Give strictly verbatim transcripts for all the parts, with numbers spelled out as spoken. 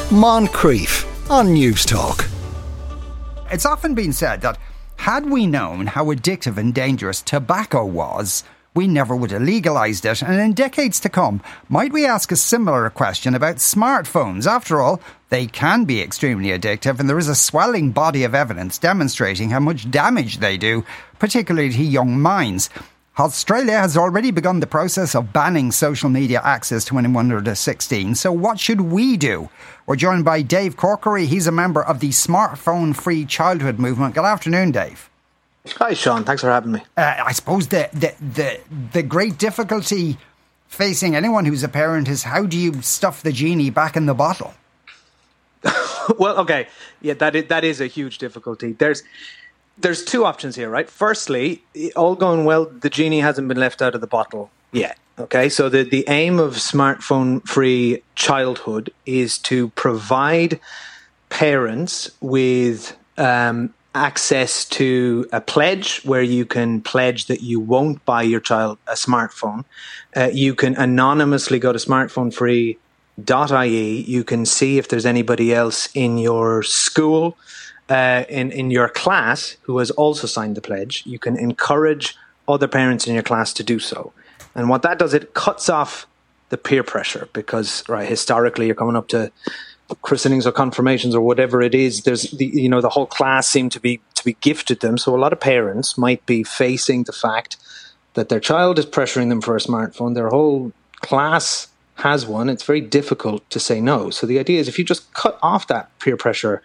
Moncrief on News Talk. It's often been said that had we known how addictive and dangerous tobacco was, we never would have legalised it, and in decades to come, might we ask a similar question about smartphones? After all, they can be extremely addictive, and there is a swelling body of evidence demonstrating how much damage they do, particularly to young minds. Australia has already begun the process of banning social media access to anyone under sixteen. So what should we do? We're joined by Dave Corkery. He's a member of the Smartphone Free Childhood Movement. Good afternoon, Dave. Hi, Sean. Thanks for having me. Uh, I suppose the, the, the, the great difficulty facing anyone who's a parent is how do you stuff the genie back in the bottle? Well, okay. Yeah, that is, that is a huge difficulty. There's... There's two options here, right? Firstly, all going well, the genie hasn't been left out of the bottle yet. Okay, so the, the aim of smartphone-free childhood is to provide parents with um, access to a pledge where you can pledge that you won't buy your child a smartphone. Uh, you can anonymously go to smartphone free dot I E. You can see if there's anybody else in your school Uh, in, in your class who has also signed the pledge. You can encourage other parents in your class to do so. And what that does, it cuts off the peer pressure because, right, historically you're coming up to christenings or confirmations or whatever it is. There's the, you know, the whole class seemed to be, to be gifted them. So a lot of parents might be facing the fact that their child is pressuring them for a smartphone. Their whole class has one. It's very difficult to say no. So the idea is if you just cut off that peer pressure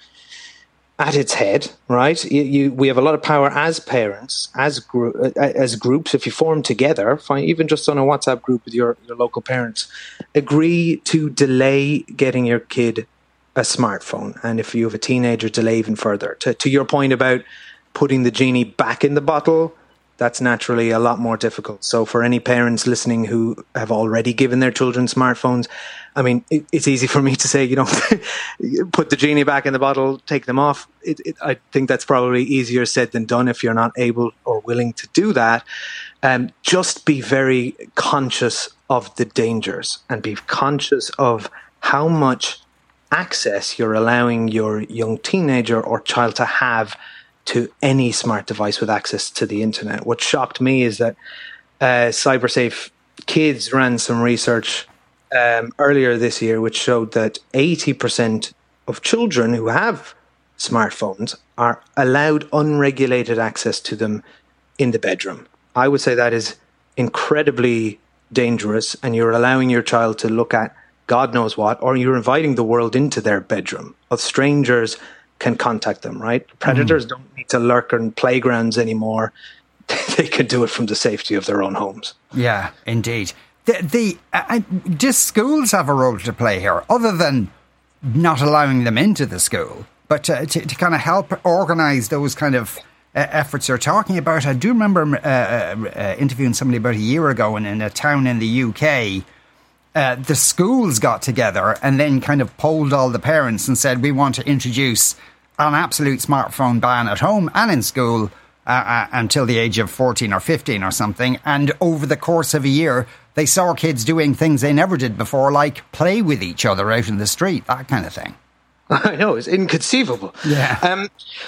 at its head, right? You, you, we have a lot of power as parents, as group, as groups. If you form together, fine, even just on a WhatsApp group with your, your local parents, agree to delay getting your kid a smartphone. And if you have a teenager, delay even further. To, to your point about putting the genie back in the bottle, that's naturally a lot more difficult. So for any parents listening who have already given their children smartphones, I mean, it, it's easy for me to say, you know, put the genie back in the bottle, take them off. It, it, I think that's probably easier said than done if you're not able or willing to do that. Um, just be very conscious of the dangers and be conscious of how much access you're allowing your young teenager or child to have to any smart device with access to the internet. What shocked me is that uh, CyberSafe Kids ran some research um, earlier this year, which showed that eighty percent of children who have smartphones are allowed unregulated access to them in the bedroom. I would say that is incredibly dangerous, and you're allowing your child to look at God knows what, or you're inviting the world into their bedroom. Of strangers can contact them, right? Predators mm. don't need to lurk in playgrounds anymore. They can do it from the safety of their own homes. Yeah, indeed. The, the uh, do schools have a role to play here, other than not allowing them into the school, but uh, to, to kind of help organise those kind of uh, efforts you're talking about? I do remember uh, uh, interviewing somebody about a year ago in, in a town in the U K. Uh, the schools got together and then kind of polled all the parents and said, we want to introduce an absolute smartphone ban at home and in school uh, uh, until the age of fourteen or fifteen or something. And over the course of a year, they saw kids doing things they never did before, like play with each other out in the street, that kind of thing. I know, it's inconceivable. Yeah. Um,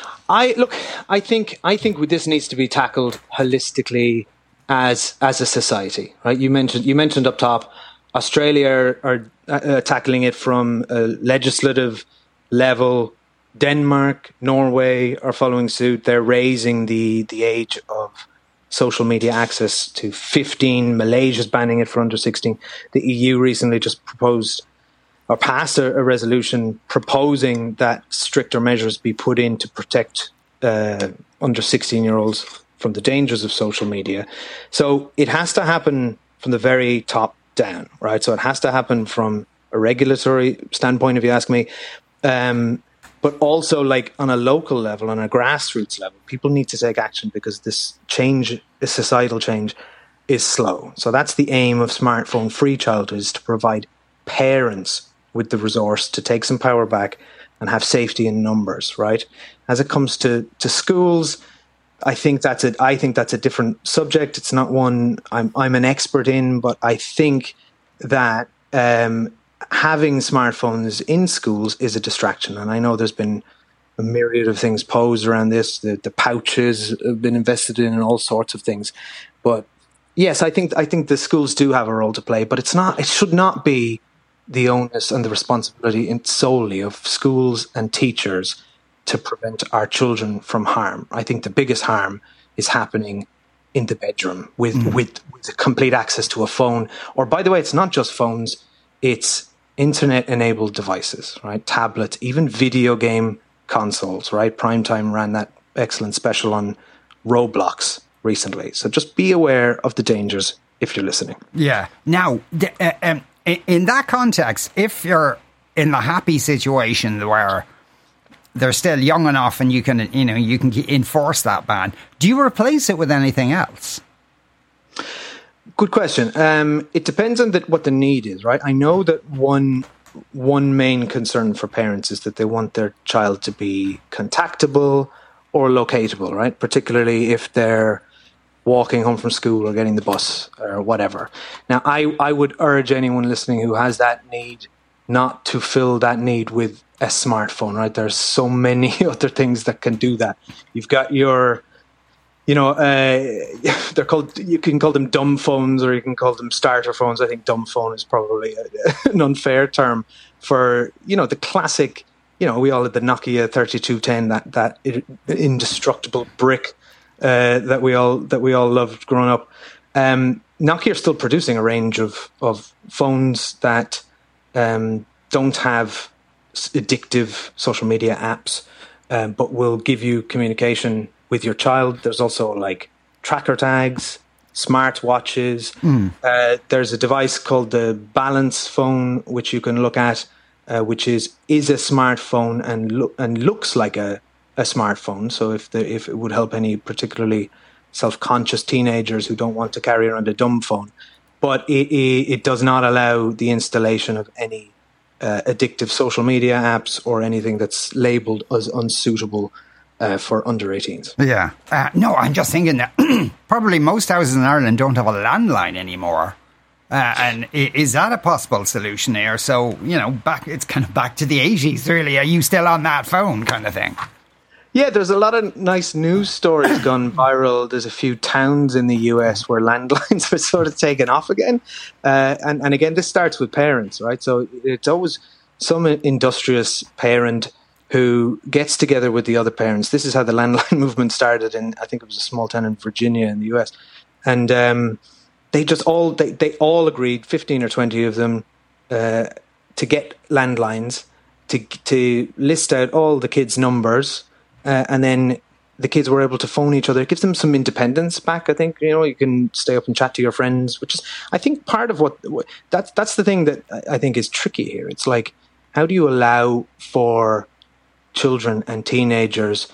I look, I think, I think this needs to be tackled holistically as as a society, right? You mentioned, you mentioned up top, Australia are uh, tackling it from a legislative level. Denmark, Norway are following suit. They're raising the, the age of social media access to fifteen. Malaysia's banning it for under sixteen. The E U recently just proposed or passed a, a resolution proposing that stricter measures be put in to protect uh, under sixteen-year-olds from the dangers of social media. So it has to happen from the very top down, right? So it has to happen from a regulatory standpoint, if you ask me, um, but also like on a local level, on a grassroots level. People need to take action because this change, this societal change, is slow. So that's the aim of Smartphone Free Childhood, is to provide parents with the resource to take some power back and have safety in numbers, right? As it comes to, to schools, I think that's a I think that's a different subject. It's not one I'm I'm an expert in, but I think that um, having smartphones in schools is a distraction. And I know there's been a myriad of things posed around this. The, the pouches have been invested in and all sorts of things. But yes, I think I think the schools do have a role to play, but it's not. It should not be the onus and the responsibility in solely of schools and teachers to prevent our children from harm. I think the biggest harm is happening in the bedroom with, mm. with, with complete access to a phone. Or, by the way, it's not just phones, it's internet-enabled devices, right? Tablets, even video game consoles, right? Primetime ran that excellent special on Roblox recently. So just be aware of the dangers if you're listening. Yeah. Now, the, uh, um, in that context, if you're in the happy situation where they're still young enough and you can, you know, you can enforce that ban, do you replace it with anything else? Good question. Um, it depends on the, what the need is, right? I know that one one main concern for parents is that they want their child to be contactable or locatable, right? Particularly if they're walking home from school or getting the bus or whatever. Now, I, I would urge anyone listening who has that need not to fill that need with a smartphone, right? There's so many other things that can do that. You've got your, you know, uh, they're called, you can call them dumb phones or you can call them starter phones. I think dumb phone is probably a, an unfair term for, you know, the classic, you know, we all had the Nokia thirty-two ten, that, that indestructible brick Uh, that we all that we all loved growing up. Um, Nokia are still producing a range of of phones that um, don't have addictive social media apps, um, but will give you communication with your child. There's also like tracker tags, smart watches. Mm. Uh, there's a device called the Balance phone, which you can look at, uh, which is is a smartphone and look and looks like a a smartphone. So if the, if it would help any particularly self-conscious teenagers who don't want to carry around a dumb phone, but it, it, it does not allow the installation of any uh, addictive social media apps or anything that's labeled as unsuitable uh, for under eighteens. Yeah. Uh, no, I'm just thinking that probably most houses in Ireland don't have a landline anymore. Uh, and is that a possible solution here? So, you know, back it's kind of back to the eighties, really. Are you still on that phone kind of thing? Yeah, there's a lot of nice news stories gone viral. There's a few towns in the U S where landlines are sort of taken off again. Uh, and, and again, this starts with parents, right? So it's always some industrious parent who gets together with the other parents. This is how the landline movement started in, I think it was a small town in Virginia in the U S. And um, they just all, they, they all agreed, fifteen or twenty of them, uh, to get landlines, to to list out all the kids' numbers. Uh, and then the kids were able to phone each other. It gives them some independence back, I think. You know, you can stay up and chat to your friends, which is, I think, part of what, what that's that's the thing that I think is tricky here. It's like, how do you allow for children and teenagers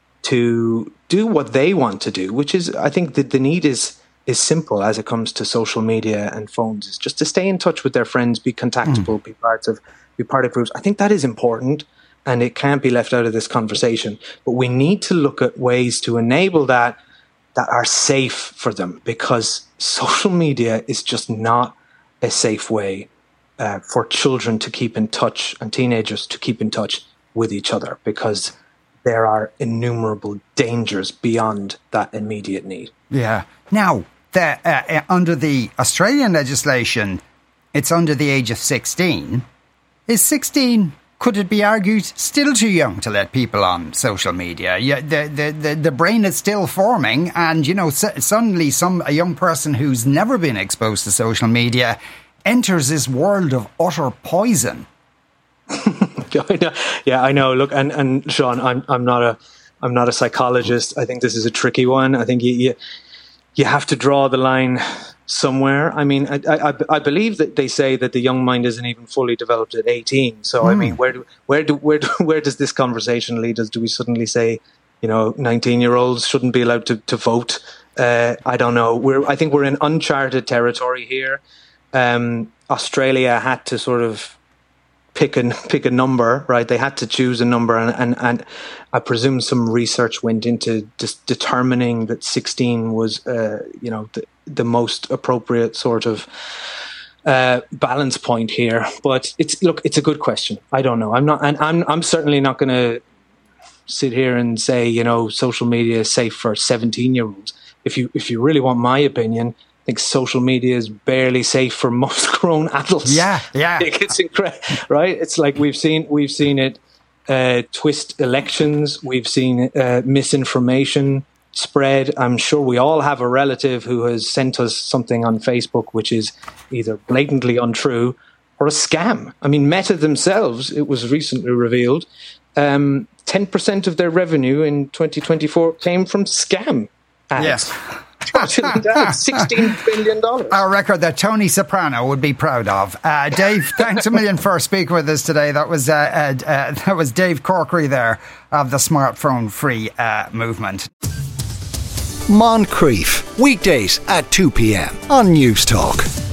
to do what they want to do, which is, I think that the need is is simple as it comes to social media and phones. It's just to stay in touch with their friends, be contactable, mm. be parts of, be part of groups. I think that is important. And it can't be left out of this conversation. But we need to look at ways to enable that that are safe for them, because social media is just not a safe way uh, for children to keep in touch and teenagers to keep in touch with each other, because there are innumerable dangers beyond that immediate need. Yeah. Now, the, uh, under the Australian legislation, it's under the age of sixteen. Is sixteen... could it be argued, still too young to let people on social media? Yeah, the, the, the, the brain is still forming, and, you know, s- suddenly some a young person who's never been exposed to social media enters this world of utter poison. Yeah, I know. Look, and, and Sean, I'm I'm not a I'm not a psychologist. I think this is a tricky one. I think you you, you have to draw the line somewhere. I mean, I, I I believe that they say that the young mind isn't even fully developed at eighteen. So mm. I mean, where do where do where do, where does this conversation lead us? Do we suddenly say, you know, nineteen year olds shouldn't be allowed to to vote? Uh, I don't know. We're I think we're in uncharted territory here. Um, Australia had to sort of pick a pick a number, right? They had to choose a number, and and, and I presume some research went into just determining that sixteen was, uh, you know, the, the most appropriate sort of uh, balance point here. But it's look, it's a good question. I don't know. I'm not, and I'm I'm certainly not going to sit here and say, you know, social media is safe for seventeen year olds. If you if you really want my opinion, I think social media is barely safe for most grown adults. Yeah, yeah. It's incredible, right? It's like we've seen we've seen it uh, twist elections. We've seen uh, misinformation spread. I'm sure we all have a relative who has sent us something on Facebook which is either blatantly untrue or a scam. I mean, Meta themselves, it was recently revealed, um, ten percent of their revenue in twenty twenty-four came from scam ads. Yes. sixteen billion dollars. A record that Tony Soprano would be proud of. Uh, Dave, thanks a million for speaking with us today. That was uh, uh, uh, that was Dave Corkery there of the Smartphone Free uh, movement. Moncrief, weekdays at two p.m. on News Talk.